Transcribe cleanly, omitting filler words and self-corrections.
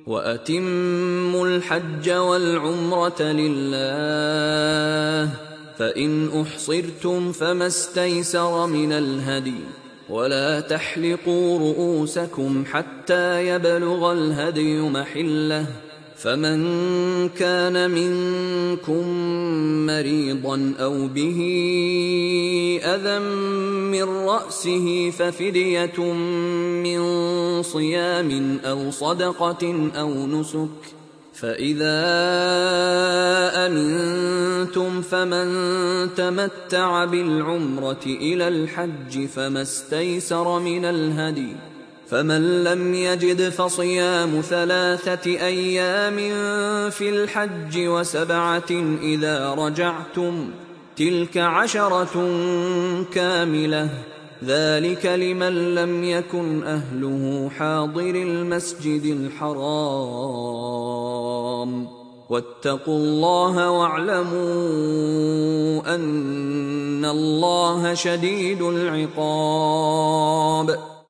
وأتموا الحج والعمرة لله، فإن أحصرتم فما استيسر من الهدي، ولا تحلقوا رؤوسكم حتى يبلغ الهدي محله، فمن كان منكم مريضا أو به أذى من رأسه ففدية من صيام أو صدقة أو نسك، فإذا أمنتم فمن تمتع بالعمرة إلى الحج فما استيسر من الهدي، فمن لم يجد فصيام 3 أيام في الحج و7 إذا رجعتم، تلك 10 كاملة، ذلك لمن لم يكن أهله حاضر المسجد الحرام. واتقوا الله واعلموا أن الله شديد العقاب.